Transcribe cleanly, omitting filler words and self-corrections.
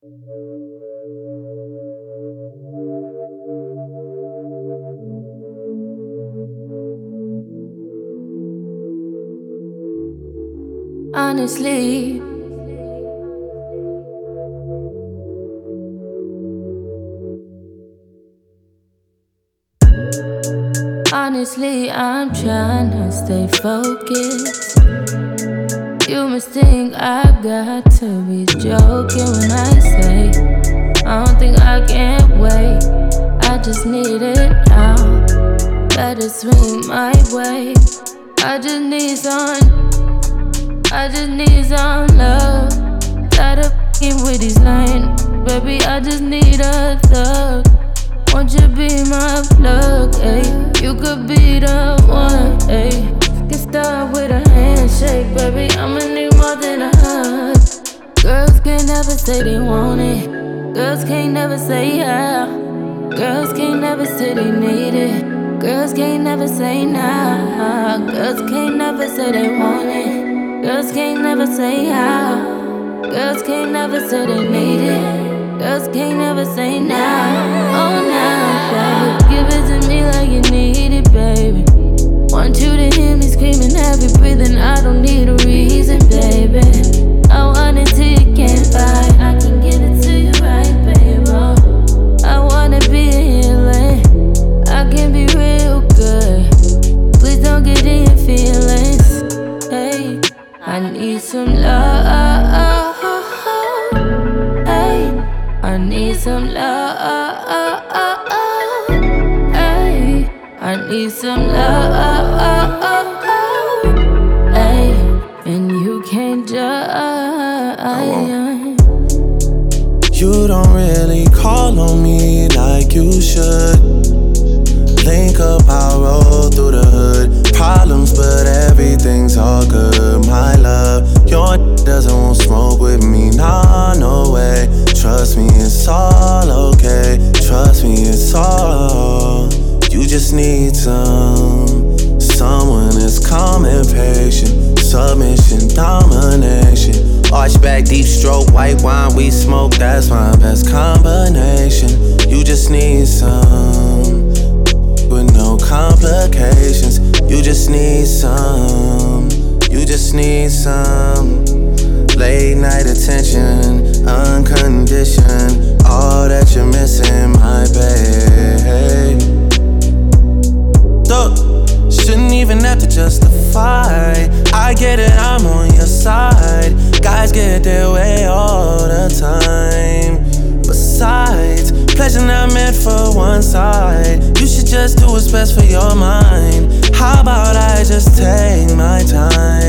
Honestly, I'm trying to stay focused. You must think I got to be joking when I say I don't think I can wait. I just need it now. Better swing my way. I just need some love. Tired of f***ing with these lines, baby. I just need a thug. Won't you be my plug, ayy? You could be the one, ayy. Get started with a handshake, baby. I'ma need more than a hug. Girls can't never say they want it. Girls can't never say yeah. Girls can't never say they need it. Girls can't never say nah. Girls can't never say they want it. Girls can't never say how. Girls can't never say they need it. Girls can't never say nah. Oh nah, baby. Give it to me like you need it, baby. Want you to hear me screaming, heavy breathing. I don't need a reason, baby. I want it till you can't fight. I can give it to you right, baby. I wanna be a healing. I can be real good. Please don't get in your feelings. Hey, I need some love. Hey, I need some love. Hey, I need some love. Hey, and you can't judge. You don't really call on me like you should. Link up, I'll roll through the hood. Problems, but everything's all good. My love, your doesn't want smoke with me. Nah, no way. Trust me, it's all okay. Trust me, it's all. You just need someone that's calm and patient. Submission, domination. Arch back, deep stroke, white wine, we smoke. That's my best combination. You just need some with no complications. You just need some. You just need some late night attention, unconditioned. All that you're missing, my babe. Look, shouldn't even have to justify. I get it, I'm on your side. Guys get their way all the time. Besides, pleasure not meant for one side. You should just do what's best for your mind. How about I just take my time?